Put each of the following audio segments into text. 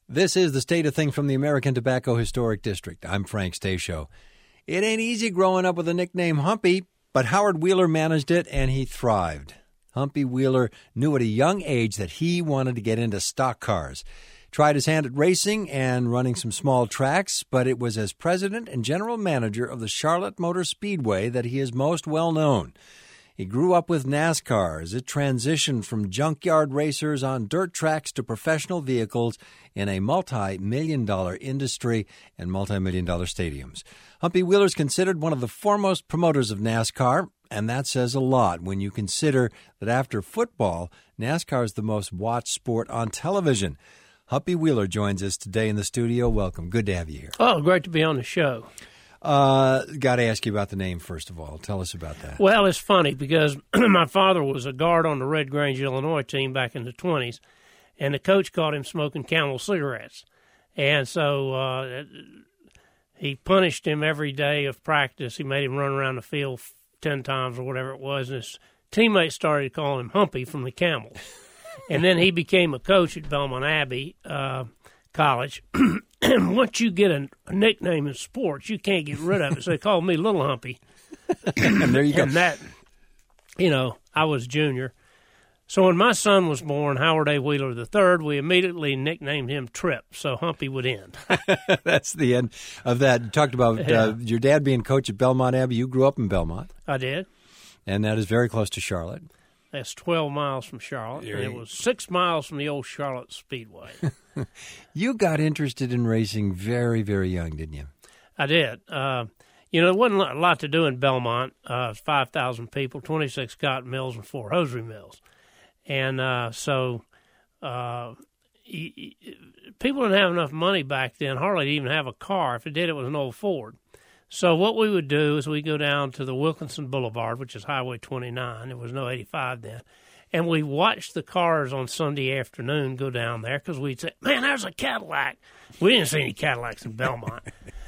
This is the State of Things from the American Tobacco Historic District. I'm Frank Stasio. It ain't easy growing up with the nickname Humpy, but Howard Wheeler managed it and he thrived. Humpy Wheeler knew at a young age that he wanted to get into stock cars. Tried his hand at racing and running some small tracks, but it was as president and general manager of the Charlotte Motor Speedway that he is most well known. He grew up with NASCAR as it transitioned from junkyard racers on dirt tracks to professional vehicles in a multi-million-dollar industry and multi-million-dollar stadiums. Humpy Wheeler is considered one of the foremost promoters of NASCAR, and that says a lot when you consider that after football, NASCAR is the most watched sport on television. Humpy Wheeler joins us today in the studio. Welcome. Good to have you here. Oh, great to be on the show. Got to ask you about the name, first of all. Tell us about that. Well, it's funny because my father was a guard on the Red Grange, Illinois team back in the 20s, and the coach caught him smoking Camel cigarettes. And so he punished him every day of practice. He made him run around the field 10 times or whatever it was, and his teammates started calling him Humpy from the Camel. And then he became a coach at Belmont Abbey College. And once you get a nickname in sports, you can't get rid of it. So they called me Little Humpy. And there you go. And that, I was junior. So when my son was born, Howard A. Wheeler III, we immediately nicknamed him Trip, so Humpy would end. That's the end of that. You talked about your dad being coach at Belmont Abbey. You grew up in Belmont. I did. And that is very close to Charlotte. That's 12 miles from Charlotte, and it was 6 miles from the old Charlotte Speedway. You got interested in racing very, very young, didn't you? I did. There wasn't a lot to do in Belmont. 5,000 people, 26 cotton mills, and 4 hosiery mills. And people didn't have enough money back then, hardly to even have a car. If it did, it was an old Ford. So what we would do is we go down to the Wilkinson Boulevard, which is Highway 29. There was no 85 then. And we watched the cars on Sunday afternoon go down there because we'd say, man, there's a Cadillac. We didn't see any Cadillacs in Belmont.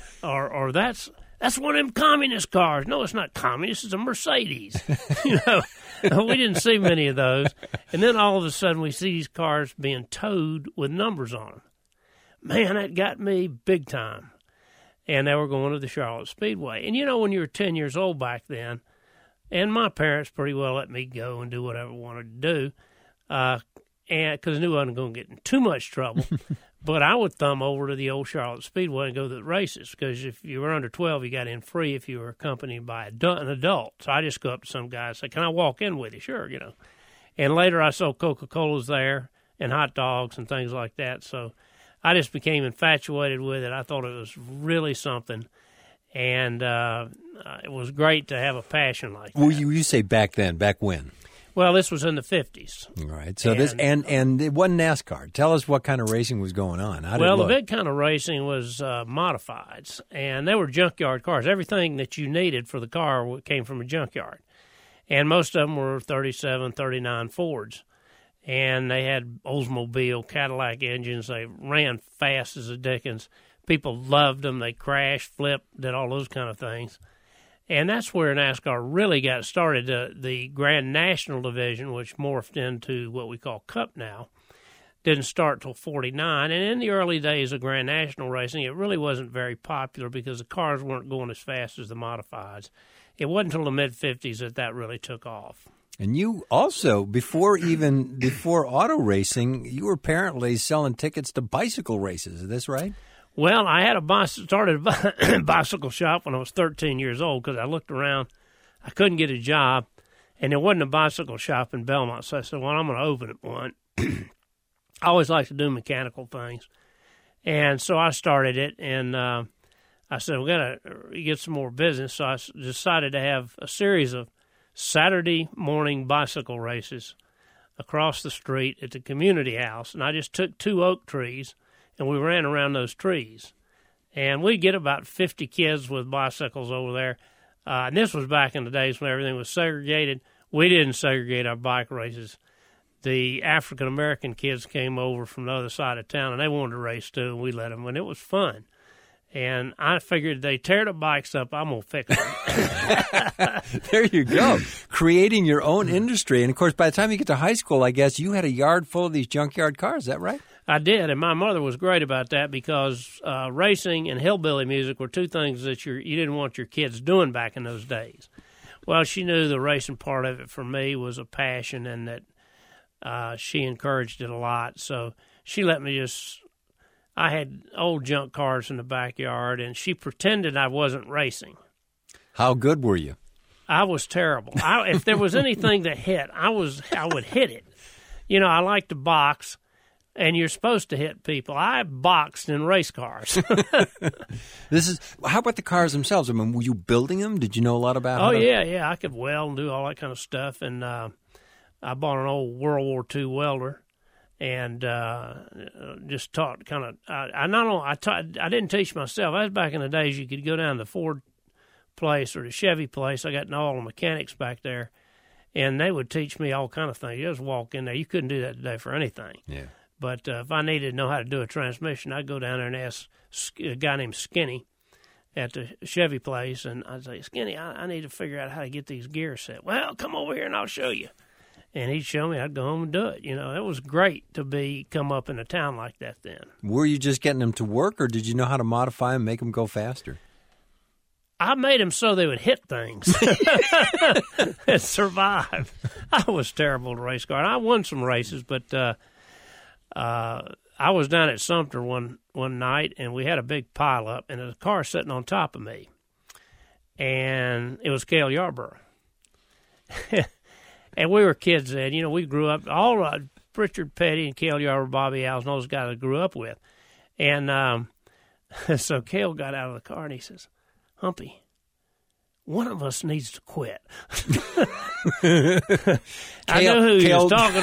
or that's one of them communist cars. No, it's not communist. It's a Mercedes. We didn't see many of those. And then all of a sudden we see these cars being towed with numbers on them. Man, that got me big time. And they were going to the Charlotte Speedway. And, when you were 10 years old back then, and my parents pretty well let me go and do whatever I wanted to do, and because I knew I wasn't going to get in too much trouble. But I would thumb over to the old Charlotte Speedway and go to the races, because if you were under 12, you got in free if you were accompanied by an adult. So I just go up to some guy and say, can I walk in with you? Sure, And later I saw Coca-Colas there and hot dogs and things like that, so I just became infatuated with it. I thought it was really something, and it was great to have a passion like that. Well, you say back then, back when? Well, this was in the 50s. All right. So and it wasn't NASCAR. Tell us what kind of racing was going on. The big kind of racing was modifieds, and they were junkyard cars. Everything that you needed for the car came from a junkyard, and most of them were 37, 39 Fords. And they had Oldsmobile Cadillac engines. They ran fast as the dickens. People loved them. They crashed, flipped, did all those kind of things. And that's where NASCAR really got started. The Grand National Division, which morphed into what we call Cup now, didn't start till 49. And in the early days of Grand National racing, it really wasn't very popular because the cars weren't going as fast as the modifieds. It wasn't until the mid-50s that really took off. And you also, before auto racing, you were apparently selling tickets to bicycle races. Is this right? Well, I had started a bicycle shop when I was 13 years old because I looked around. I couldn't get a job, and there wasn't a bicycle shop in Belmont. So I said, well, I'm going to open one. I always like to do mechanical things. And so I started it, and I said, we got to get some more business. So I decided to have a series of Saturday morning bicycle races across the street at the community house, and I just took 2 oak trees, and we ran around those trees. And we'd get about 50 kids with bicycles over there. And this was back in the days when everything was segregated. We didn't segregate our bike races. The African-American kids came over from the other side of town, and they wanted to race too, and we let them, and it was fun. And I figured they tear the bikes up, I'm going to fix them. There you go. Creating your own industry. And, of course, by the time you get to high school, I guess, you had a yard full of these junkyard cars. Is that right? I did, and my mother was great about that because racing and hillbilly music were two things that you didn't want your kids doing back in those days. Well, she knew the racing part of it for me was a passion, and that she encouraged it a lot. So she let me I had old junk cars in the backyard, and she pretended I wasn't racing. How good were you? I was terrible. If there was anything that hit, I would hit it. You know, I like to box, and you're supposed to hit people. I boxed in race cars. How about the cars themselves? I mean, were you building them? Did you know a lot about Oh, yeah. I could weld and do all that kind of stuff, and I bought an old World War II welder. And just taught kind of. I didn't teach myself. That was back in the days you could go down to the Ford place or the Chevy place. I got to know all the mechanics back there, and they would teach me all kind of things. You just walk in there. You couldn't do that today for anything. Yeah. But if I needed to know how to do a transmission, I'd go down there and ask a guy named Skinny at the Chevy place, and I'd say, Skinny, I need to figure out how to get these gears set. Well, come over here and I'll show you. And he'd show me. I'd go home and do it. You know, it was great to come up in a town like that then. Were you just getting them to work, or did you know how to modify them, make them go faster? I made them so they would hit things and survive. I was terrible at race car. I won some races, but I was down at Sumter one night, and we had a big pileup, and there was a car sitting on top of me. And it was Cale Yarborough. And we were kids then. You know, we grew up, all Richard Petty and Cale Yarborough, Bobby Allen, those guys I grew up with. And so Cale got out of the car, and he says, Humpy, one of us needs to quit. I knew who he was talking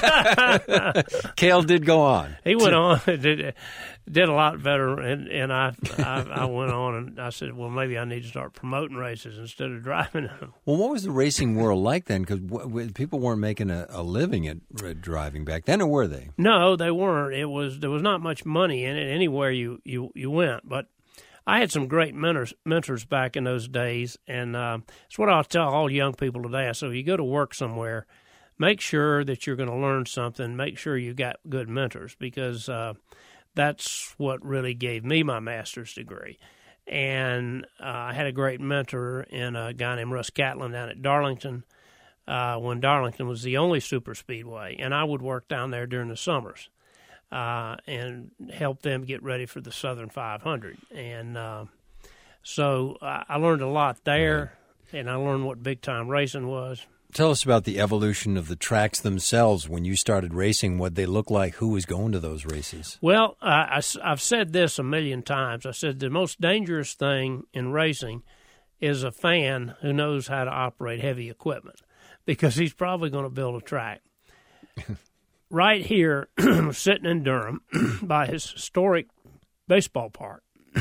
about. Cale did go on. He went on, did a lot better, and I went on, and I said, well, maybe I need to start promoting races instead of driving them. Well, what was the racing world like then? Because people weren't making a living at driving back then, or were they? No, they weren't. There was not much money in it anywhere you went, but I had some great mentors back in those days, and it's what I'll tell all young people today. So you go to work somewhere, make sure that you're going to learn something. Make sure you got good mentors, because that's what really gave me my master's degree. And I had a great mentor in a guy named Russ Catlin down at Darlington when Darlington was the only super speedway, and I would work down there during the summers. And help them get ready for the Southern 500. And so I learned a lot there, and I learned what big-time racing was. Tell us about the evolution of the tracks themselves. When you started racing, what they look like, who was going to those races? Well, I've said this a million times. I said the most dangerous thing in racing is a fan who knows how to operate heavy equipment, because he's probably going to build a track. Right here, sitting in Durham, by his historic baseball park,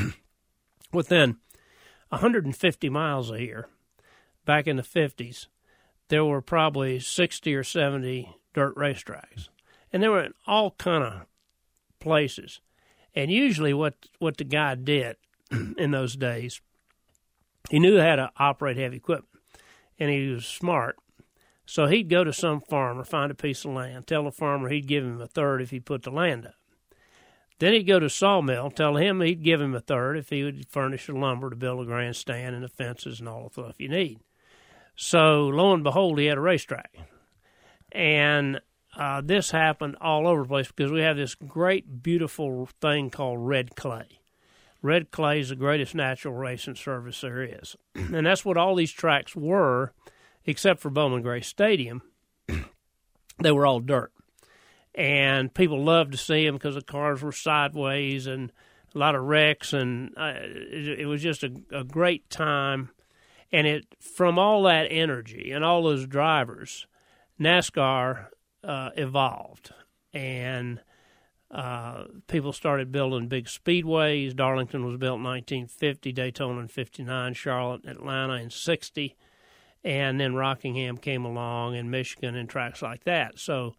within 150 miles of here, back in the 50s, there were probably 60 or 70 dirt racetracks. And they were in all kind of places. And usually what the guy did in those days, he knew how to operate heavy equipment, and he was smart. So he'd go to some farmer, find a piece of land, tell the farmer he'd give him a third if he put the land up. Then he'd go to a sawmill, tell him he'd give him a third if he would furnish the lumber to build a grandstand and the fences and all the stuff you need. So lo and behold, he had a racetrack. And this happened all over the place because we have this great, beautiful thing called red clay. Red clay is the greatest natural racing surface there is. And that's what all these tracks were. Except for Bowman Gray Stadium, they were all dirt. And people loved to see them because the cars were sideways and a lot of wrecks, and it was just a great time. And from all that energy and all those drivers, NASCAR evolved. And people started building big speedways. Darlington was built in 1950, Daytona in 59, Charlotte, Atlanta in 60. And then Rockingham came along, and Michigan, and tracks like that. So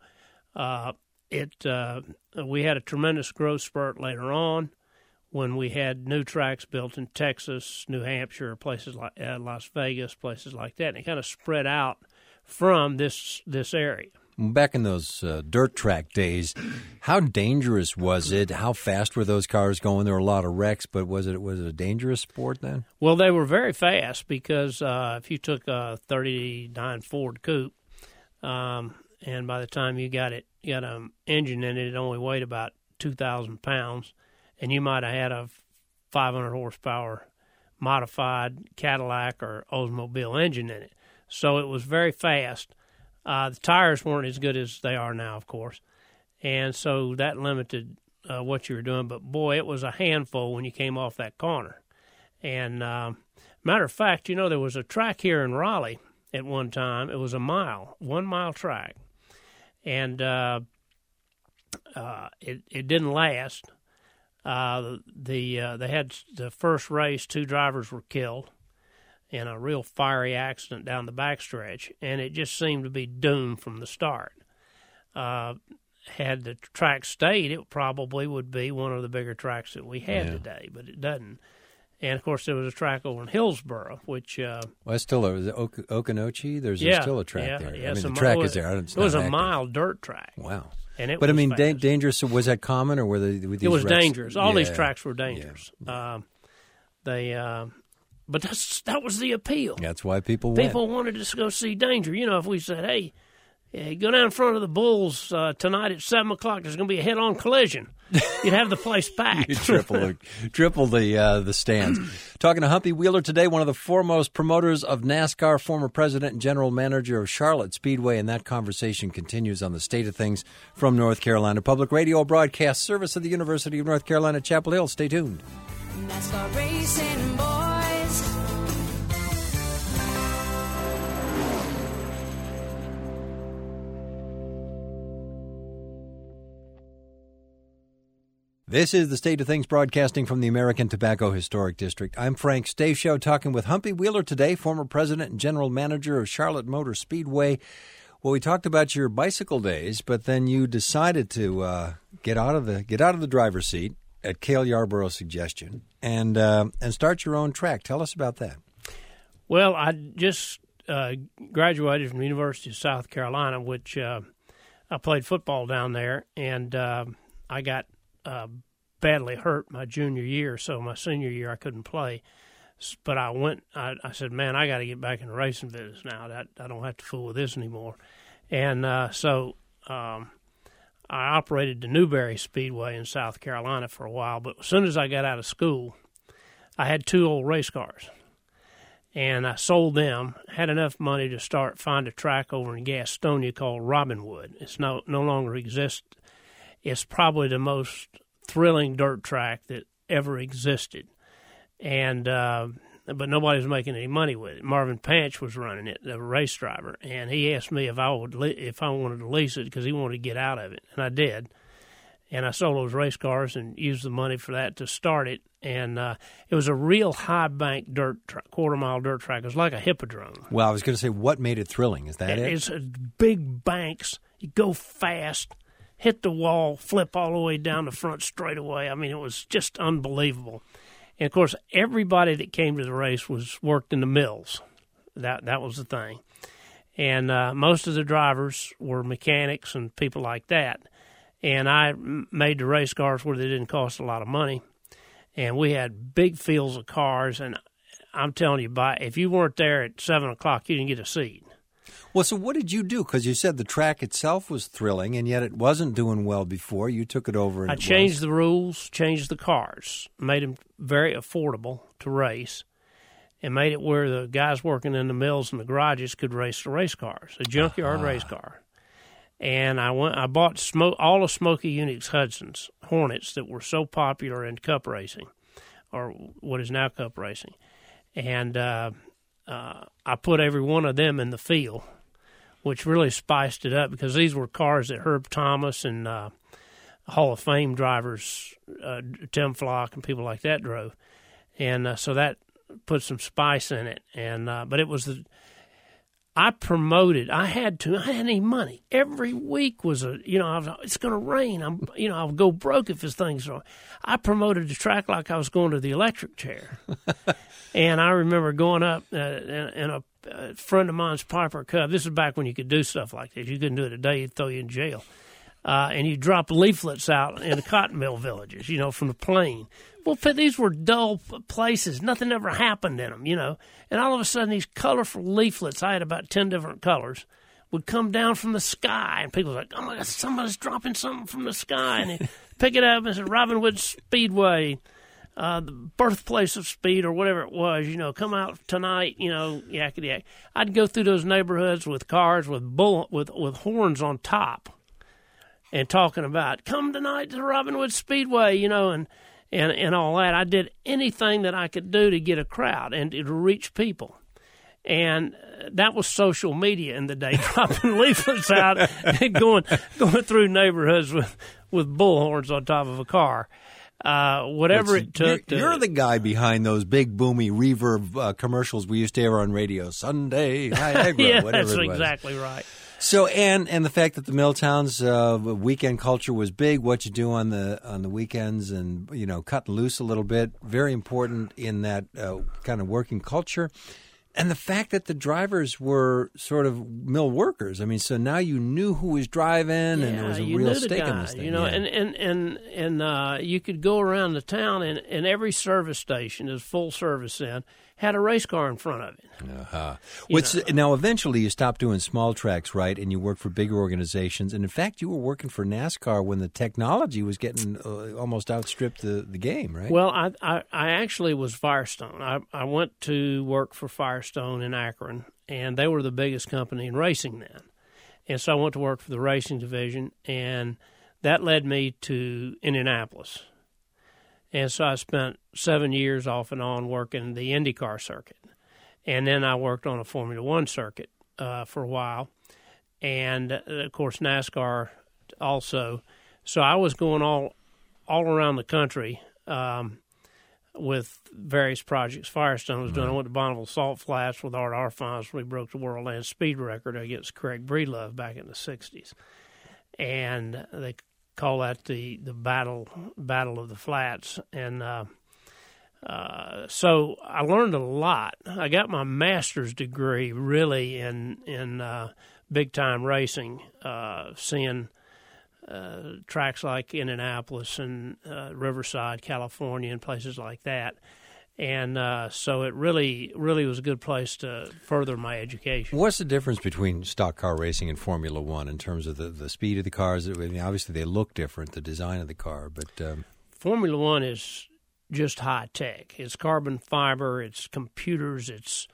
we had a tremendous growth spurt later on when we had new tracks built in Texas, New Hampshire, places like Las Vegas, places like that. And it kind of spread out from this area. Back in those dirt track days, how dangerous was it? How fast were those cars going? There were a lot of wrecks, but was it a dangerous sport then? Well, they were very fast because if you took a 39 Ford Coupe, and by the time you got an engine in it, it only weighed about 2,000 pounds, and you might have had a 500 horsepower modified Cadillac or Oldsmobile engine in it. So it was very fast. The tires weren't as good as they are now, of course, and so that limited what you were doing. But, boy, it was a handful when you came off that corner. And matter of fact, there was a track here in Raleigh at one time. It was a 1 mile track, and it didn't last. They had the first race, 2 drivers were killed in a real fiery accident down the backstretch, and it just seemed to be doomed from the start. Had the track stayed, it probably would be one of the bigger tracks that we had today, but it doesn't. And, of course, there was a track over in Hillsboro, which... well, it's still Okanochee? There's still a track there. Yeah, the track is there. It was a mile dirt track. Wow. And it but, was dangerous, was that common, or were these It was wrecks? dangerous. All these tracks were dangerous. Yeah. But that was the appeal. That's why people went. People wanted to go see danger. If we said, hey, go down in front of the Bulls tonight at 7 o'clock, there's going to be a head-on collision. You'd have the place packed. You triple the stands. Talking to Humpy Wheeler today, one of the foremost promoters of NASCAR, former president and general manager of Charlotte Speedway, and that conversation continues on the state of things from North Carolina Public Radio broadcast service of the University of North Carolina, Chapel Hill. Stay tuned. NASCAR racing boys. This is the State of Things broadcasting from the American Tobacco Historic District. I'm Frank Stasio, talking with Humpy Wheeler today, former president and general manager of Charlotte Motor Speedway. Well, we talked about your bicycle days, but then you decided to get out of the driver's seat at Cale Yarborough's suggestion and start your own track. Tell us about that. Well, I just graduated from the University of South Carolina, which I played football down there, and I got badly hurt my junior year, so my senior year I couldn't play. But I said, man, I got to get back in the racing business now. I don't have to fool with this anymore. And so I operated the Newberry Speedway in South Carolina for a while. But as soon as I got out of school, I had 2 old race cars. And I sold them, had enough money to find a track over in Gastonia called Robinwood. It's no longer exists. It's probably the most thrilling dirt track that ever existed, and but nobody was making any money with it. Marvin Panch was running it, the race driver, and he asked me if I wanted to lease it because he wanted to get out of it, and I did. And I sold those race cars and used the money for that to start it. And it was a real high bank quarter-mile dirt track. It was like a hippodrome. Well, I was going to say, what made it thrilling? Is that it? It's big banks. You go fast, hit the wall, flip all the way down the front straightaway. I mean, it was just unbelievable. And, of course, everybody that came to the race worked in the mills. That was the thing. And most of the drivers were mechanics and people like that. And I made the race cars where they didn't cost a lot of money. And we had big fields of cars. And I'm telling you, if you weren't there at 7 o'clock, you didn't get a seat. Well, so what did you do? Because you said the track itself was thrilling, and yet it wasn't doing well before. You took it over. And I changed the rules, changed the cars, made them very affordable to race, and made it where the guys working in the mills and the garages could race the race cars, a junkyard race car. And I bought all the Smokey Unix Hudsons, Hornets, that were so popular in cup racing, or what is now cup racing. And I put every one of them in the field, which really spiced it up because these were cars that Herb Thomas and Hall of Fame drivers, Tim Flock and people like that drove. And so that put some spice in it. And but it was I promoted. I hadn't any money. Every week was it's going to rain. I'll go broke if this thing's wrong. I promoted the track like I was going to the electric chair. And I remember going up in a a friend of mine's Piper Cub. This is back when you could do stuff like this. You couldn't do it today; you'd throw you in jail. And you drop leaflets out in the cotton mill villages, from the plane. Well, these were dull places. Nothing ever happened in them, And all of a sudden, these colorful leaflets, I had about 10 different colors, would come down from the sky. And people were like, oh, my God, somebody's dropping something from the sky. And they pick it up and say, Robinwood Speedway, the birthplace of speed or whatever it was, come out tonight, yakety yak. I'd go through those neighborhoods with cars with horns on top. And talking about, come tonight to Robinwood Speedway, and all that. I did anything that I could do to get a crowd and to reach people. And that was social media in the day, dropping leaflets out and going through neighborhoods with bullhorns on top of a car. Whatever it took. You're the guy behind those big, boomy reverb commercials we used to hear on radio. Sunday, Niagara, yeah, whatever that's it was. Exactly right. So and the fact that the Milltowns weekend culture was big, what you do on the weekends, and cutting loose a little bit, very important in that kind of working culture, and the fact that the drivers were sort of mill workers. I mean, so now you knew who was driving, and there was a real stake in this thing. And you could go around the town, and every service station is full service in. Had a race car in front of it. Now, eventually you stopped doing small tracks, right, and you worked for bigger organizations. And, in fact, you were working for NASCAR when the technology was getting almost outstripped the game, right? Well, I actually was Firestone. I went to work for Firestone in Akron, and they were the biggest company in racing then. And so I went to work for the racing division, and that led me to Indianapolis. And so I spent 7 years off and on working the IndyCar circuit. And then I worked on a Formula One circuit for a while. And, of course, NASCAR also. So I was going all around the country with various projects Firestone was doing. I went to Bonneville Salt Flats with Art Arfons. We broke the world land speed record against Craig Breedlove back in the 60s. And they call that the battle of the flats, and so I learned a lot. I got my master's degree really in big time racing, seeing tracks like Indianapolis and Riverside, California, and places like that. And so it really was a good place to further my education. What's the difference between stock car racing and Formula One in terms of the speed of the cars? I mean, obviously, they look different, the design of the car, but Formula One is just high tech. It's carbon fiber. It's computers. It's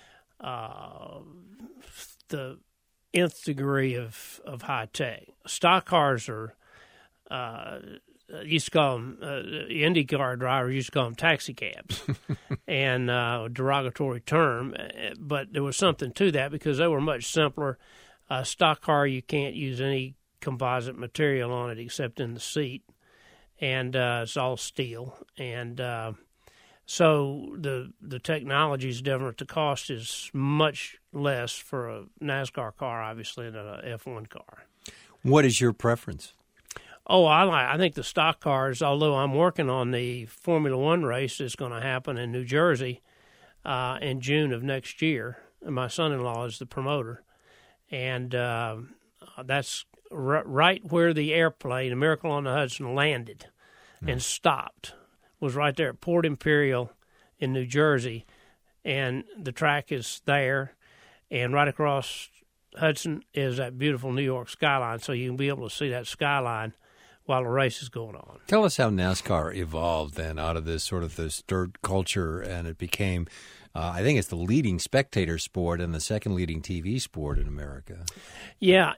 the nth degree of high tech. Stock cars are. Used to call them IndyCar drivers used to call them taxi cabs, and a derogatory term. But there was something to that because they were much simpler. Stock car, you can't use any composite material on it except in the seat, and it's all steel. And so the technology is different. The cost is much less for a NASCAR car, obviously, than a F1 car. What is your preference? Oh, I think the stock cars, although I'm working on the Formula One race that's going to happen in New Jersey in June of next year. And my son-in-law is the promoter. And that's right where the airplane, a Miracle on the Hudson, landed and stopped. Was right there at Port Imperial in New Jersey. And the track is there. And right across Hudson is that beautiful New York skyline. So you can be able to see that skyline while the race is going on. Tell us how NASCAR evolved then out of this sort of this dirt culture, and it became, I think it's the leading spectator sport and the second leading TV sport in America. Yeah,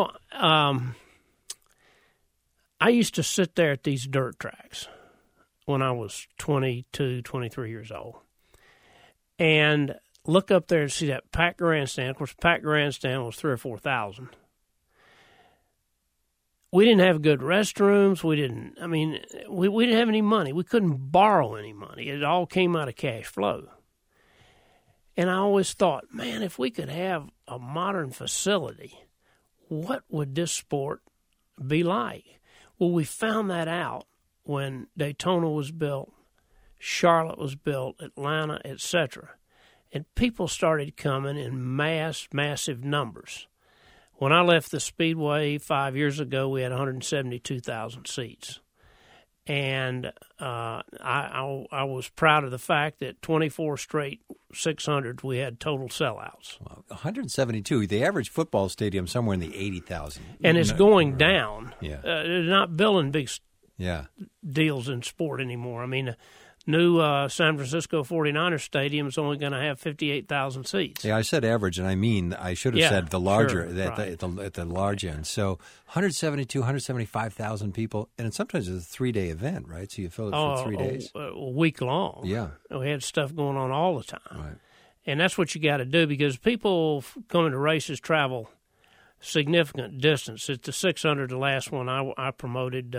I used to sit there at these dirt tracks when I was 22, 23 years old and look up there and see that packed grandstand. Of course, packed grandstand was 3,000 or 4,000. We didn't have good restrooms. We didn't have any money. We couldn't borrow any money. It all came out of cash flow. And I always thought, man, if we could have a modern facility, what would this sport be like? Well, we found that out when Daytona was built, Charlotte was built, Atlanta, etc. and people started coming in massive numbers. When I left the Speedway 5 years ago, we had 172,000 seats. And I was proud of the fact that 24 straight 600s we had total sellouts. Well, 172. The average football stadium somewhere in the 80,000. And it's going down. Yeah. They're not building big deals in sport anymore. I mean, new San Francisco 49ers Stadium is only going to have 58,000 seats. Yeah, I said average, and I should have said the larger, sure, at the large end. So 172, 175,000 people, and sometimes it's a 3-day event, right? So you fill it for 3 days. A week long. Yeah. We had stuff going on all the time. Right. And that's what you got to do, because people coming to races travel significant distance. At the 600, the last one I promoted,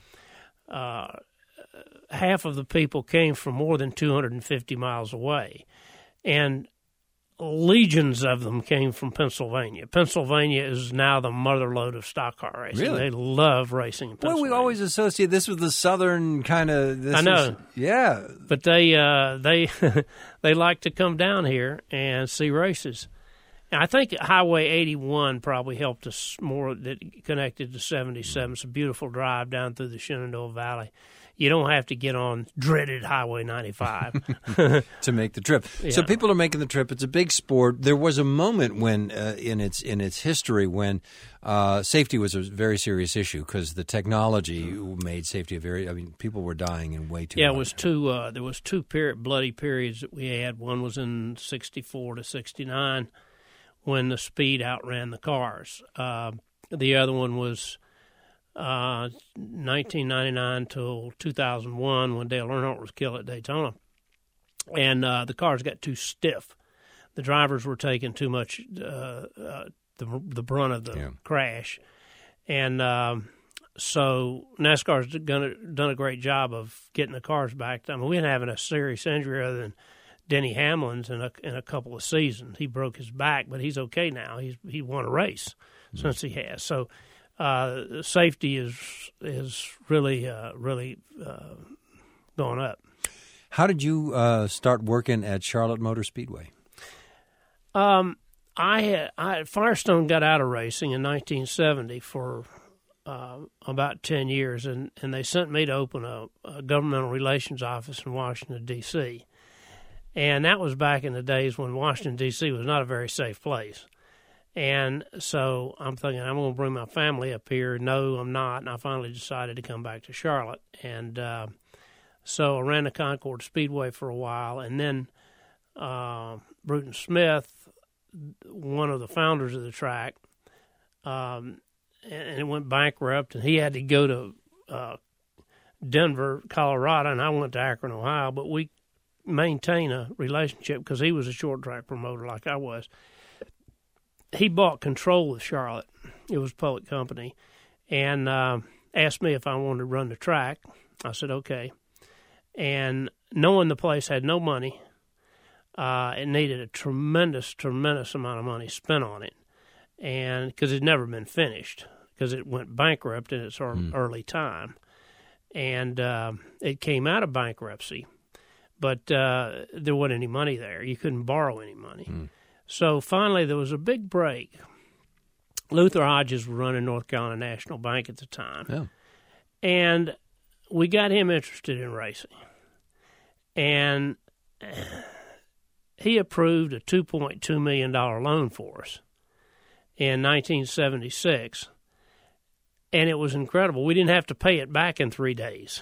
half of the people came from more than 250 miles away, and legions of them came from Pennsylvania. Pennsylvania is now the motherlode of stock car racing. Really? They love racing in Pennsylvania. Well, we always associate this with the southern kind of. I know. Yeah. But they they like to come down here and see races. And I think Highway 81 probably helped us more, that connected to 77. It's a beautiful drive down through the Shenandoah Valley. You don't have to get on dreaded Highway 95 to make the trip. Yeah. So people are making the trip. It's a big sport. There was a moment when, in its history, when safety was a very serious issue, because the technology made safety people were dying in way too. Yeah, much. it was there was two bloody periods that we had. One was in 64 to 69 when the speed outran the cars. The other one was 1999 till 2001 when Dale Earnhardt was killed at Daytona, and the cars got too stiff. The drivers were taking too much the brunt of the crash, and so NASCAR's done a great job of getting the cars back. I mean, we didn't have a serious injury other than Denny Hamlin's in a couple of seasons. He broke his back, but he's okay now. He won a race since he has. So safety is really going up. How did you start working at Charlotte Motor Speedway? Firestone got out of racing in 1970 for about 10 years, and they sent me to open a governmental relations office in Washington, D.C., and that was back in the days when Washington, D.C. was not a very safe place. And so I'm thinking, I'm going to bring my family up here. No, I'm not. And I finally decided to come back to Charlotte. And so I ran the Concord Speedway for a while. And then Bruton Smith, one of the founders of the track, and it went bankrupt. And he had to go to Denver, Colorado, and I went to Akron, Ohio. But we maintain a relationship because he was a short track promoter like I was. He bought control of Charlotte. It was a public company, and asked me if I wanted to run the track. I said, okay. And knowing the place had no money, it needed a tremendous amount of money spent on it, and because it had never been finished, because it went bankrupt in its early time. And it came out of bankruptcy, but there wasn't any money there. You couldn't borrow any money. So finally, there was a big break. Luther Hodges was running North Carolina National Bank at the time. Yeah. And we got him interested in racing. And he approved a $2.2 million loan for us in 1976. And it was incredible. We didn't have to pay it back in 3 days.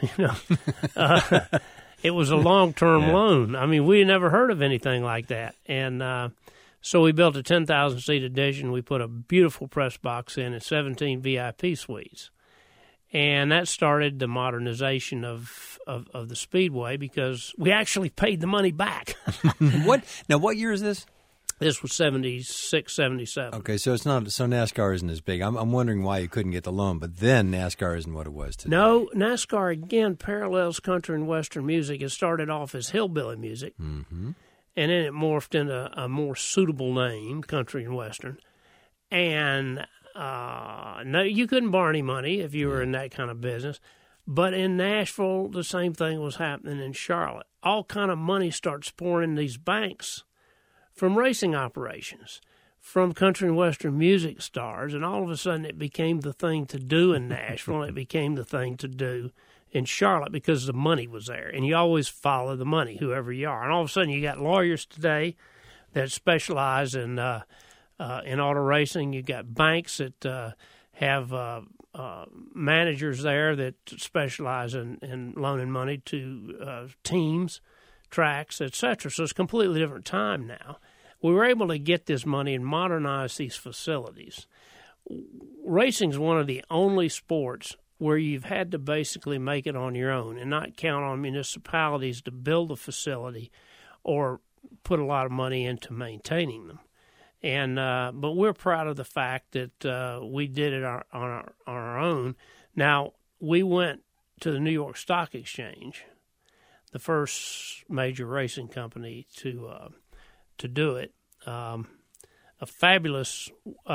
It was a long-term loan. I mean, we had never heard of anything like that. And so we built a 10,000-seat addition. We put a beautiful press box in and 17 VIP suites. And that started the modernization of the Speedway because we actually paid the money back. What year is this? This was 76, 77. Okay, so it's not. So NASCAR isn't as big. I'm wondering why you couldn't get the loan, but then NASCAR isn't what it was today. No, NASCAR again parallels country and western music. It started off as hillbilly music, and then it morphed into a more suitable name, country and western. And no, you couldn't borrow any money if you were in that kind of business. But in Nashville, the same thing was happening in Charlotte. All kind of money starts pouring in these banks from racing operations, from country and western music stars, and all of a sudden it became the thing to do in Nashville, and it became the thing to do in Charlotte because the money was there, and you always follow the money, whoever you are. And all of a sudden you got lawyers today that specialize in auto racing. You got banks that have managers there that specialize in loaning money to teams, tracks, etc. So it's a completely different time now. We were able to get this money and modernize these facilities. Racing is one of the only sports where you've had to basically make it on your own and not count on municipalities to build a facility or put a lot of money into maintaining them. And but we're proud of the fact that we did it on our own. Now, we went to the New York Stock Exchange, the first major racing company to do it. A fabulous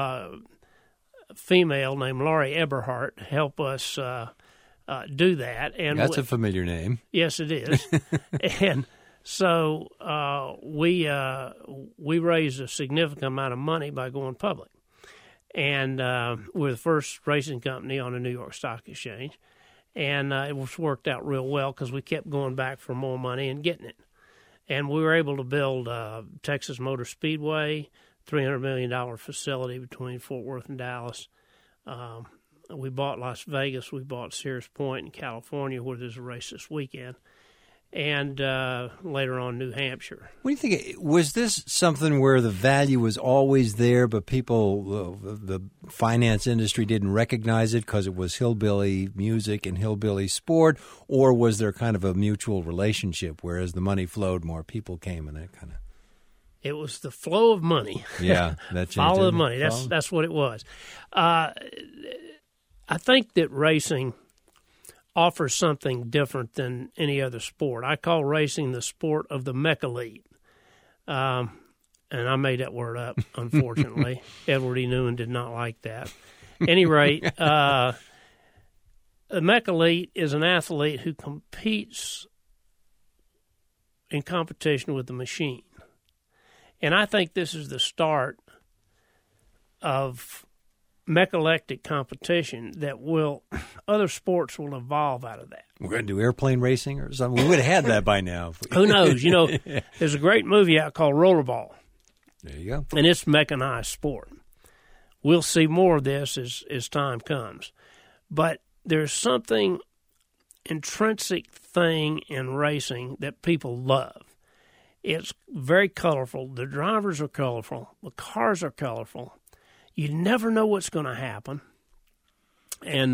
female named Laurie Eberhardt helped us do that. And that's a familiar name. Yes, it is. And so we raised a significant amount of money by going public. And we're the first racing company on the New York Stock Exchange. And it was worked out real well because we kept going back for more money and getting it. And we were able to build Texas Motor Speedway, $300 million facility between Fort Worth and Dallas. We bought Las Vegas. We bought Sears Point in California, where there's a race this weekend. And later on, New Hampshire. What do you think? Was this something where the value was always there, but people, the finance industry didn't recognize it because it was hillbilly music and hillbilly sport? Or was there kind of a mutual relationship, whereas the money flowed, more people came, and that kind of... It was the flow of money. Yeah, that changed. Follow the money. That's what it was. I think that racing offers something different than any other sport. I call racing the sport of the mechalete. And I made that word up, unfortunately. Edward E. Newman did not like that. At any rate, a mechalete is an athlete who competes in competition with the machine. And I think this is the start of mechalectic competition that other sports will evolve out of that. We're going to do airplane racing or something. We would have had that by now. Who knows? You know, there's a great movie out called Rollerball. There you go. And it's mechanized sport. We'll see more of this as time comes. But there's something intrinsic thing in racing that people love. It's very colorful. The drivers are colorful. The cars are colorful. You never know what's going to happen, and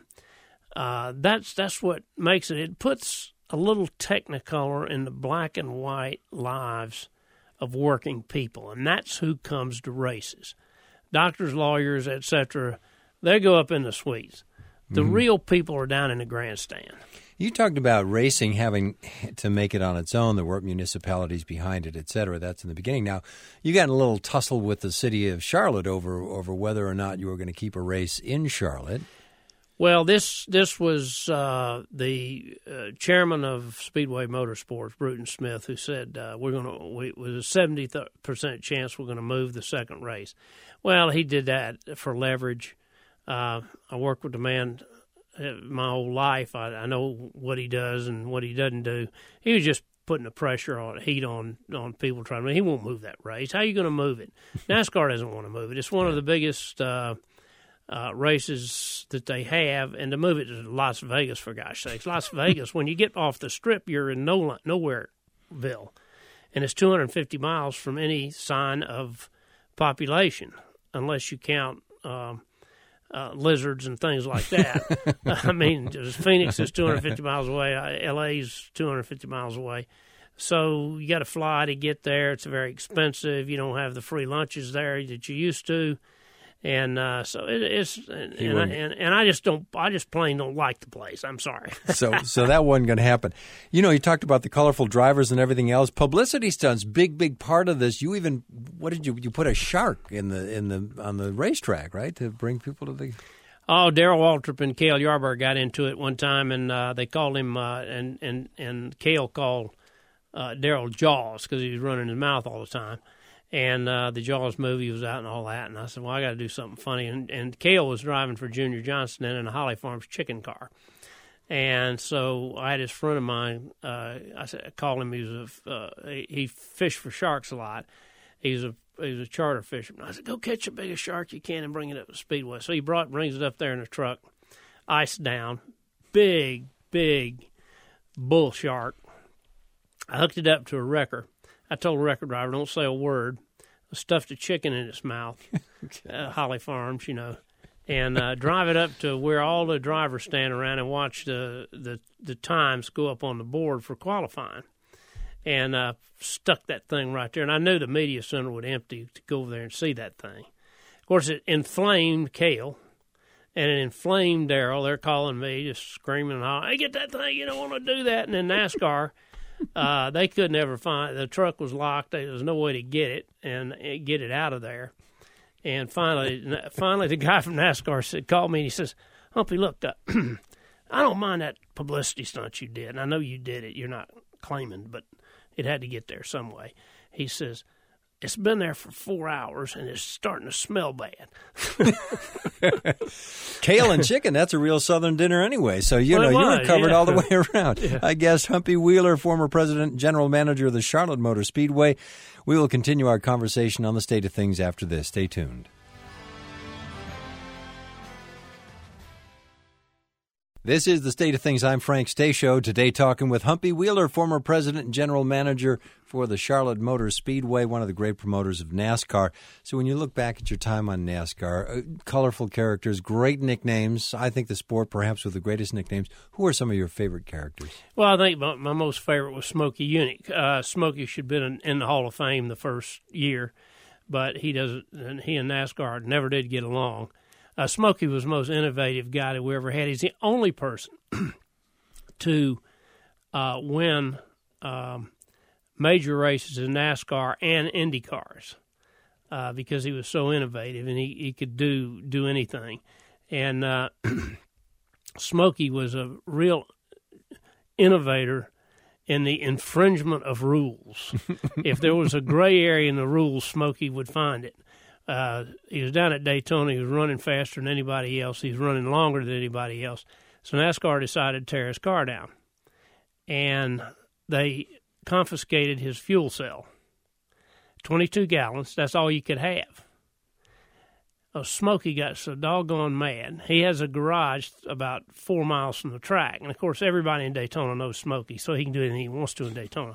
that's what makes it. It puts a little technicolor in the black and white lives of working people, and that's who comes to races. Doctors, lawyers, etc. They go up in the suites. The real people are down in the grandstand. You talked about racing having to make it on its own. There weren't municipalities behind it, et cetera. That's in the beginning. Now, you got in a little tussle with the city of Charlotte over whether or not you were going to keep a race in Charlotte. Well, this was the chairman of Speedway Motorsports, Bruton Smith, who said it was a 70% chance we're going to move the second race. Well, he did that for leverage. I worked with the man my whole life. I know what he does and what he doesn't do. He was just putting the pressure on people trying to. He won't move that race. How are you going to move it? NASCAR doesn't want to move it. It's one of the biggest races that they have, and to move it to Las Vegas, for gosh sakes. Las Vegas, when you get off the strip, you're in Nowhereville, and it's 250 miles from any sign of population, unless you count lizards and things like that. I mean, Phoenix is 250 miles away. LA's 250 miles away. So you got to fly to get there. It's very expensive. You don't have the free lunches there that you used to. And so it's and I just plain don't like the place. I'm sorry. So that wasn't going to happen. You know, you talked about the colorful drivers and everything else. Publicity stunts, big part of this. You even you put a shark on the racetrack, right, to bring people to the. Oh, Darrell Waltrip and Cale Yarborough got into it one time, and they called him and Cale called Darrell Jaws because he was running his mouth all the time. And the Jaws movie was out and all that. And I said, well, I got to do something funny. And Cale was driving for Junior Johnson in a Holly Farms chicken car. And so I had this friend of mine. I called him. He fished for sharks a lot. He was a charter fisherman. I said, go catch the biggest shark you can and bring it up to Speedway. So he brings it up there in the truck, ice down, big bull shark. I hooked it up to a wrecker. I told the wrecker driver, don't say a word. I stuffed a chicken in its mouth, Holly Farms, and drive it up to where all the drivers stand around and watch the times go up on the board for qualifying. And stuck that thing right there. And I knew the media center would empty to go over there and see that thing. Of course, it inflamed Cale, and it inflamed Darrell. They're calling me, just screaming and hollering, hey, get that thing, you don't want to do that. And then NASCAR, they could never find it. The truck was locked. There was no way to get it and get it out of there. And finally, the guy from NASCAR called me, and he says, Humpy, look, I don't mind that publicity stunt you did. And I know you did it. You're not claiming, but it had to get there some way. He says, it's been there for 4 hours, and it's starting to smell bad. Kale and chicken, that's a real Southern dinner anyway. So, you were covered all the way around. Yeah. I guess Humpy Wheeler, former president and general manager of the Charlotte Motor Speedway. We will continue our conversation on the state of things after this. Stay tuned. This is the State of Things. I'm Frank Stasio. Today talking with Humpy Wheeler, former president and general manager for the Charlotte Motor Speedway, one of the great promoters of NASCAR. So when you look back at your time on NASCAR, colorful characters, great nicknames. I think the sport perhaps with the greatest nicknames. Who are some of your favorite characters? Well, I think my most favorite was Smokey Yunick. Smokey should have been in the Hall of Fame the first year, but he and NASCAR never did get along. Smokey was the most innovative guy that we ever had. He's the only person to win major races in NASCAR and Indy cars because he was so innovative and he could do anything. And Smokey was a real innovator in the infringement of rules. If there was a gray area in the rules, Smokey would find it. He was down at Daytona. He was running faster than anybody else. He was running longer than anybody else. So NASCAR decided to tear his car down. And they confiscated his fuel cell. 22 gallons, that's all you could have. Smokey got so doggone mad. He has a garage about 4 miles from the track. And, of course, everybody in Daytona knows Smokey, so he can do anything he wants to in Daytona.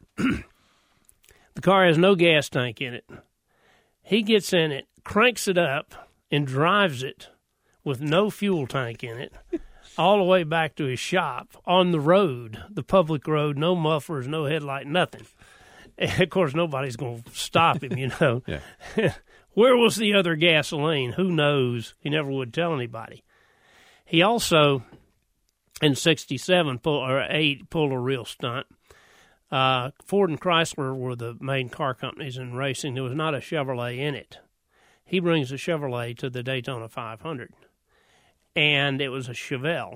The car has no gas tank in it. He gets in it, cranks it up, and drives it with no fuel tank in it all the way back to his shop on the road, the public road, no mufflers, no headlight, nothing. And, of course, nobody's going to stop him, Yeah. Where was the other gasoline? Who knows? He never would tell anybody. He also, in 67 pulled a real stunt. Ford and Chrysler were the main car companies in racing. There was not a Chevrolet in it. He brings a Chevrolet to the Daytona 500, and it was a Chevelle,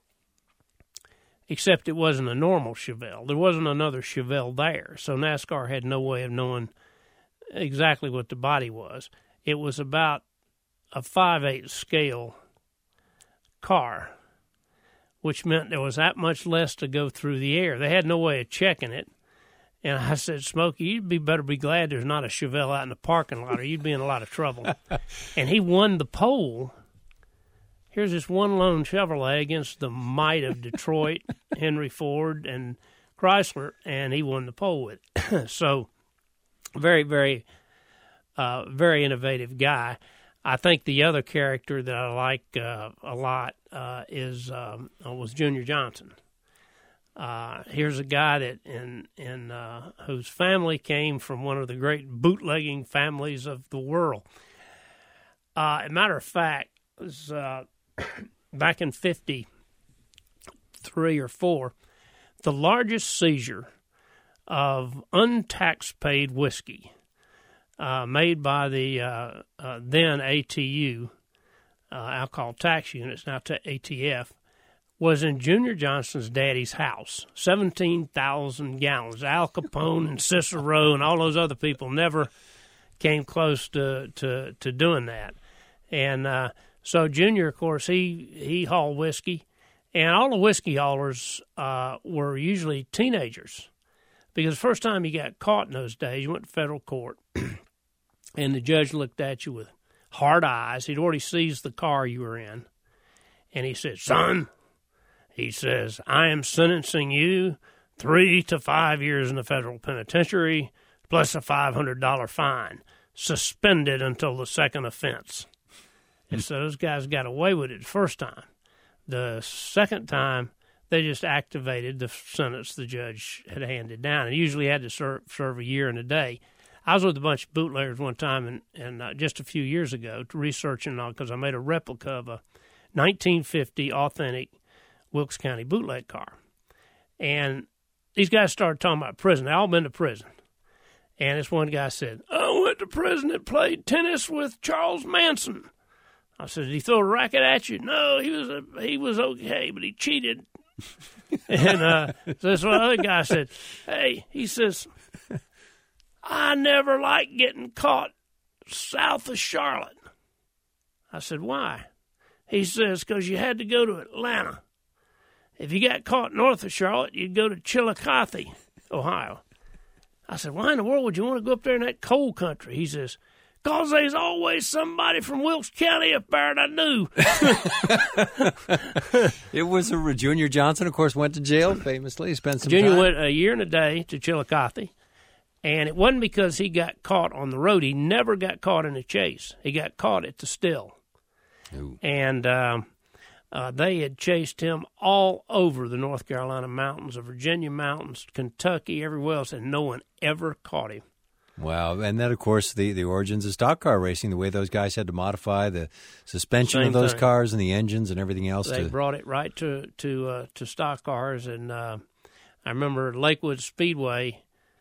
except it wasn't a normal Chevelle. There wasn't another Chevelle there, so NASCAR had no way of knowing exactly what the body was. It was about a 5/8 scale car, which meant there was that much less to go through the air. They had no way of checking it. And I said, Smokey, you'd better be glad there's not a Chevelle out in the parking lot or you'd be in a lot of trouble. And he won the pole. Here's this one lone Chevrolet against the might of Detroit, Henry Ford, and Chrysler, and he won the pole with it. So very, very, very innovative guy. I think the other character that I like a lot was Junior Johnson. Here's a guy that whose family came from one of the great bootlegging families of the world. As a matter of fact, it was back in 53 or 4, the largest seizure of untaxed paid whiskey made by the then ATU, Alcohol Tax Units, now ATF, was in Junior Johnson's daddy's house. 17,000 gallons. Al Capone and Cicero and all those other people never came close to doing that. And so Junior, of course, he hauled whiskey. And all the whiskey haulers were usually teenagers, because the first time you got caught in those days, you went to federal court, and the judge looked at you with hard eyes. He'd already seized the car you were in, and he said, "Son," he says, "I am sentencing you 3 to 5 years in the federal penitentiary, plus a $500 fine, suspended until the second offense." And so those guys got away with it the first time. The second time, they just activated the sentence the judge had handed down, and usually had to serve a year and a day. I was with a bunch of bootleggers one time, and just a few years ago, researching because I made a replica of a 1950 authentic Wilkes County bootleg car. And these guys started talking about prison. They all been to prison. And this one guy said, "I went to prison and played tennis with Charles Manson." I said, "Did he throw a racket at you?" "No, he was okay, but he cheated." And so this one other guy said, "Hey," he says, "I never liked getting caught south of Charlotte." I said, "Why?" He says, "Because you had to go to Atlanta. If you got caught north of Charlotte, you'd go to Chillicothe, Ohio." I said, "Why in the world would you want to go up there in that cold country?" He says, "'Cause there's always somebody from Wilkes County up there that I knew." It was Junior Johnson, of course, went to jail famously. He spent some Junior time. went a year and a day to Chillicothe, and it wasn't because he got caught on the road. He never got caught in a chase. He got caught at the still. Ooh. And they had chased him all over the North Carolina mountains, the Virginia mountains, Kentucky, everywhere else, and no one ever caught him. Wow. And then, of course, the origins of stock car racing, the way those guys had to modify the suspension Same of those thing. cars and the engines and everything else. They brought it right to stock cars. And I remember Lakewood Speedway,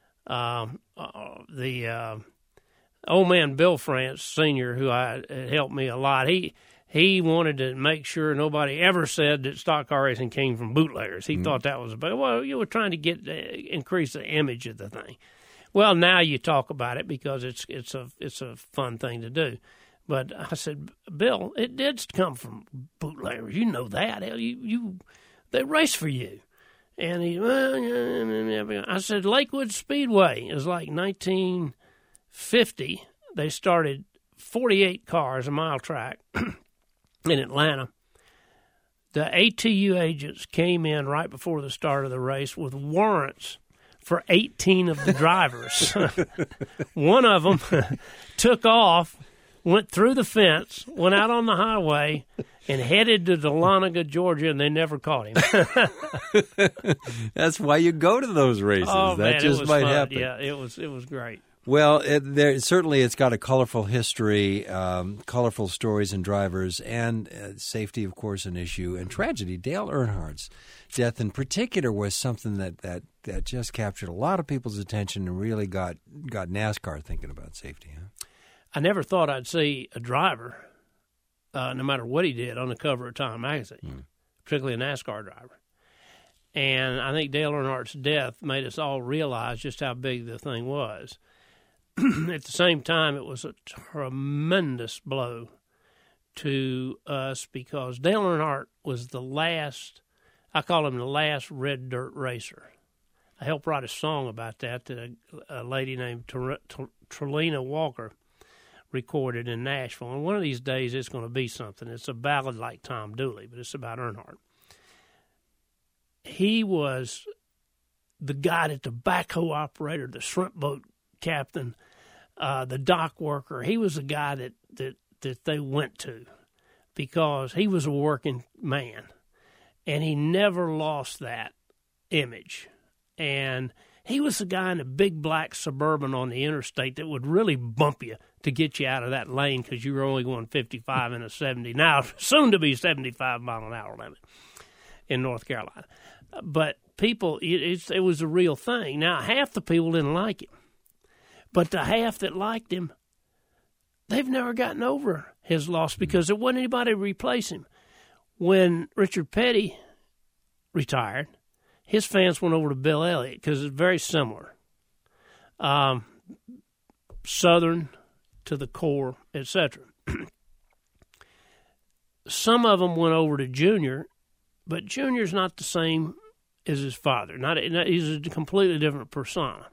the old man Bill France Sr., who had helped me a lot, he wanted to make sure nobody ever said that stock car racing came from bootleggers. He thought that was you were trying to increase the image of the thing. Well, now you talk about it because it's a fun thing to do. But I said, "Bill, it did come from bootleggers. You know that. They race for you." And I said, "Lakewood Speedway is like 1950. They started 48 cars, a mile track in Atlanta. The ATU agents came in right before the start of the race with warrants for 18 of the drivers. One of them took off, went through the fence, went out on the highway, and headed to Dahlonega, Georgia, and they never caught him. That's why you go to those races. Oh, that man, just it was might fun. happen. Yeah, it was great. Well, certainly it's got a colorful history, colorful stories and drivers, and safety, of course, an issue, and tragedy. Dale Earnhardt's death in particular was something that just captured a lot of people's attention and really got NASCAR thinking about safety. Huh? I never thought I'd see a driver, no matter what he did, on the cover of Time magazine, particularly a NASCAR driver. And I think Dale Earnhardt's death made us all realize just how big the thing was. At the same time, it was a tremendous blow to us because Dale Earnhardt was the last, I call him the last red dirt racer. I helped write a song about that a lady named Trelina Walker recorded in Nashville. And one of these days it's going to be something. It's a ballad like Tom Dooley, but it's about Earnhardt. He was the guy, the backhoe operator, the shrimp boat captain, the dock worker. He was the guy that they went to because he was a working man, and he never lost that image. And he was the guy in a big black Suburban on the interstate that would really bump you to get you out of that lane because you were only going 55 in a 70, now soon to be 75 mile an hour limit in North Carolina. But people, it was a real thing. Now, half the people didn't like him. But the half that liked him, they've never gotten over his loss because there wasn't anybody to replace him. When Richard Petty retired, his fans went over to Bill Elliott because it's very similar. Southern, to the Corps, etc. Some of them went over to Junior, but Junior's not the same as his father. He's a completely different persona.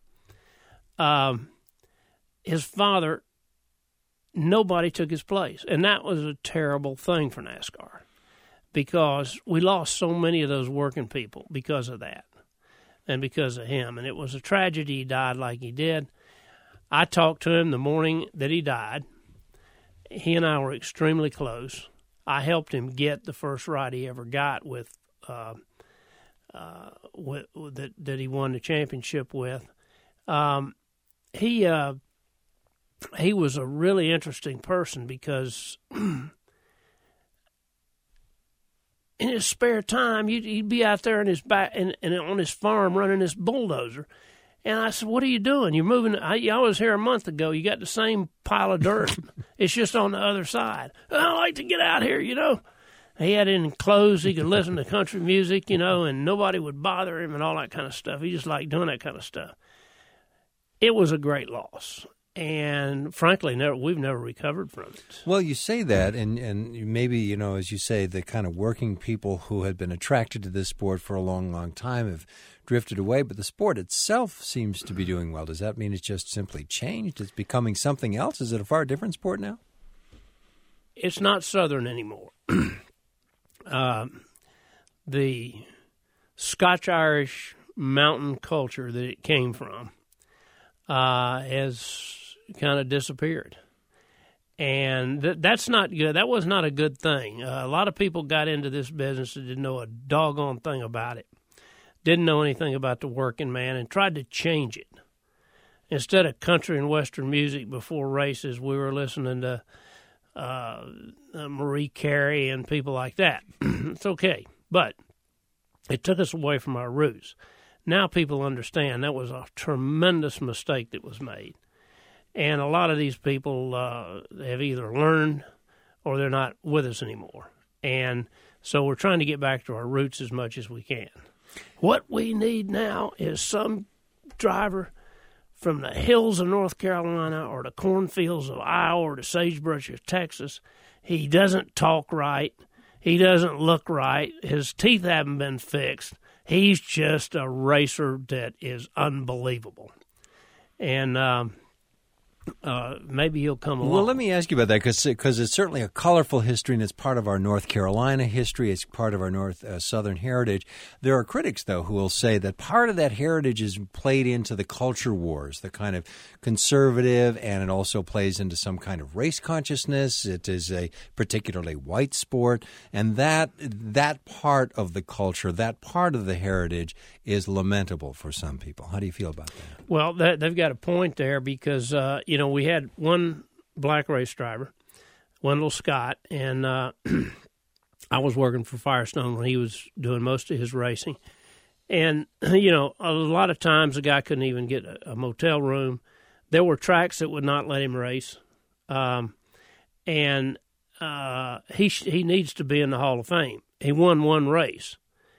His father, nobody took his place, and that was a terrible thing for NASCAR because we lost so many of those working people because of that and because of him, and it was a tragedy he died like he did. I talked to him the morning that he died. He and I were extremely close. I helped him get the first ride he ever got with that he won the championship with. He was a really interesting person because in his spare time he'd be out there in his back and on his farm running this bulldozer. And I said, "What are you doing? You're moving. I was here a month ago. You got the same pile of dirt. It's just on the other side. I like to get out here, you know." He had it enclosed. He could listen to country music, you know, and nobody would bother him and all that kind of stuff. He just liked doing that kind of stuff. It was a great loss. And frankly, we've never recovered from it. Well, you say that, and maybe, you know, as you say, the kind of working people who had been attracted to this sport for a long, long time have drifted away, but the sport itself seems to be doing well. Does that mean it's just simply changed? It's becoming something else? Is it a far different sport now? It's not Southern anymore. The Scotch-Irish mountain culture that it came from has kind of disappeared. And that's not good. That was not a good thing. A lot of people got into this business and didn't know a doggone thing about it. Didn't know anything about the working man and tried to change it. Instead of country and western music before races, we were listening to Marie Carey and people like that. It's okay. But it took us away from our roots. Now people understand that was a tremendous mistake that was made. And a lot of these people have either learned or they're not with us anymore. And so we're trying to get back to our roots as much as we can. What we need now is some driver from the hills of North Carolina or the cornfields of Iowa or the sagebrush of Texas. He doesn't talk right. He doesn't look right. His teeth haven't been fixed. He's just a racer that is unbelievable. And maybe he'll come along. Well, let me ask you about that because it's certainly a colorful history and it's part of our North Carolina history. It's part of our Southern heritage. There are critics, though, who will say that part of that heritage is played into the culture wars, the kind of conservative, and it also plays into some kind of race consciousness. It is a particularly white sport, and that part of the culture, that part of the heritage is lamentable for some people. How do you feel about that? Well, they've got a point there because we had one black race driver, Wendell Scott, and I was working for Firestone when he was doing most of his racing. And, a lot of times the guy couldn't even get a motel room. There were tracks that would not let him race. And he needs to be in the Hall of Fame. He won one race.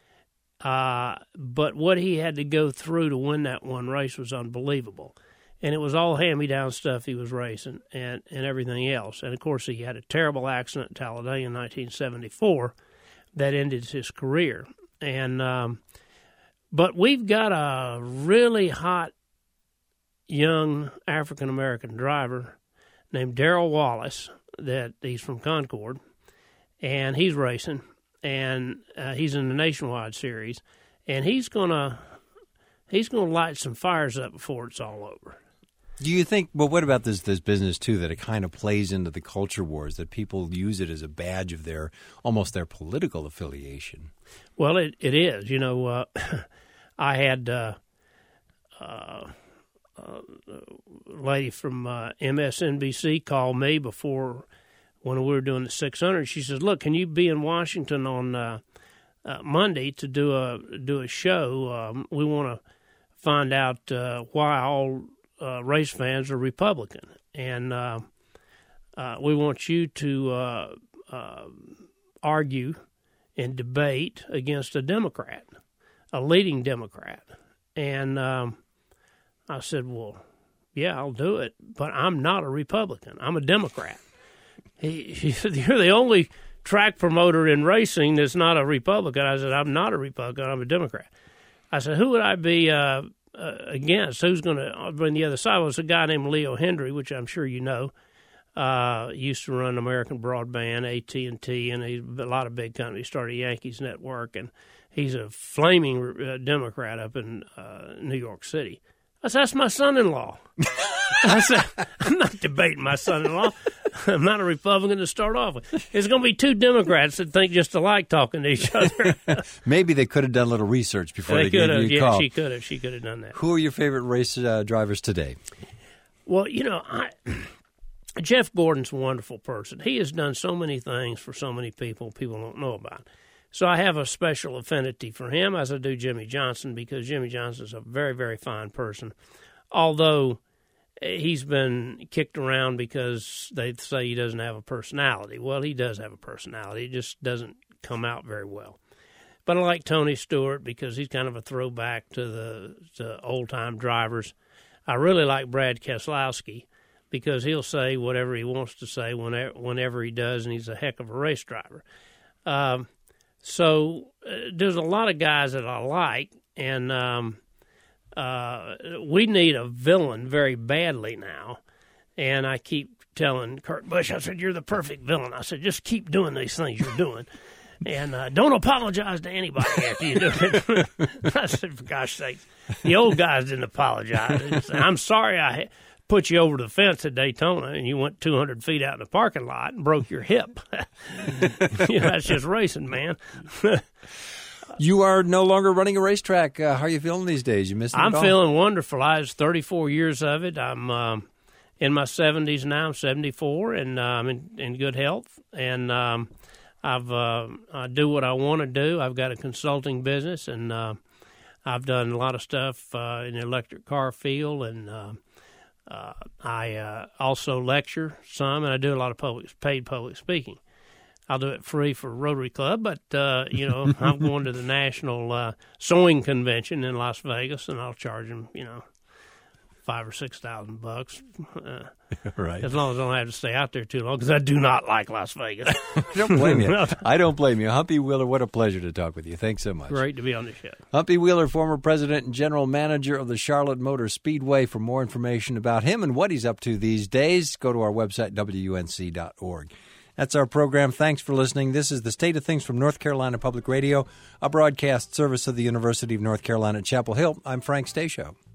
But what he had to go through to win that one race was unbelievable. And it was all hand-me-down stuff he was racing and everything else. And, of course, he had a terrible accident in Talladega in 1974 that ended his career. And but we've got a really hot young African-American driver named Darrell Wallace that he's from Concord, and he's racing. And he's in the Nationwide Series, and he's gonna light some fires up before it's all over. Do you think? Well, what about this business too? That it kind of plays into the culture wars. That people use it as a badge of almost their political affiliation. Well, it is. I had a lady from MSNBC call me before. When we were doing the 600, she says, "Look, can you be in Washington on Monday to do a show? We want to find out why all race fans are Republican, and we want you to argue and debate against a Democrat, a leading Democrat." And I said, "Well, yeah, I'll do it, but I'm not a Republican. I'm a Democrat. He said, you're the only track promoter in racing that's not a Republican. I said, I'm not a Republican. I'm a Democrat. I said, who would I be against? Who's going to be on the other side? Well, it's a guy named Leo Hendry, which I'm sure you know. Used to run American Broadband, AT&T, and he's a lot of big companies. Started Yankees Network, and he's a flaming Democrat up in New York City. I said, that's my son-in-law. I said, I'm not debating my son-in-law. I'm not a Republican to start off with. There's going to be two Democrats that think just alike talking to each other. Maybe they could have done a little research before they gave you a call. She could have. She could have done that. Who are your favorite race drivers today? Well, Jeff Gordon's a wonderful person. He has done so many things for so many people don't know about. So I have a special affinity for him, as I do Jimmy Johnson, because Jimmy Johnson's a very, very fine person. Although he's been kicked around because they say he doesn't have a personality. Well, he does have a personality. It just doesn't come out very well. But I like Tony Stewart because he's kind of a throwback to the old-time drivers. I really like Brad Keselowski because he'll say whatever he wants to say whenever he does, and he's a heck of a race driver. So there's a lot of guys that I like, and we need a villain very badly now. And I keep telling Kurt Busch, I said, you're the perfect villain. I said, just keep doing these things you're doing. And don't apologize to anybody after you do it. I said, for gosh sake, the old guys didn't apologize. I'm sorry I put you over the fence at Daytona and you went 200 feet out in the parking lot and broke your hip. That's just racing, man. You are no longer running a racetrack. How are you feeling these days? You missing it all? I'm feeling wonderful. I was 34 years of it. I'm in my 70s now. I'm 74, and I'm in good health. And I do what I want to do. I've got a consulting business, and I've done a lot of stuff in the electric car field, and I also lecture some, and I do a lot of paid public speaking. I'll do it free for Rotary Club, but, I'm going to the National Sewing Convention in Las Vegas, and I'll charge them, $5,000 or $6,000. Right. As long as I don't have to stay out there too long, because I do not like Las Vegas. I don't blame you. I don't blame you. Humpy Wheeler, what a pleasure to talk with you. Thanks so much. Great to be on the show. Humpy Wheeler, former president and general manager of the Charlotte Motor Speedway. For more information about him and what he's up to these days, go to our website, WUNC.org. That's our program. Thanks for listening. This is The State of Things from North Carolina Public Radio, a broadcast service of the University of North Carolina at Chapel Hill. I'm Frank Stasio.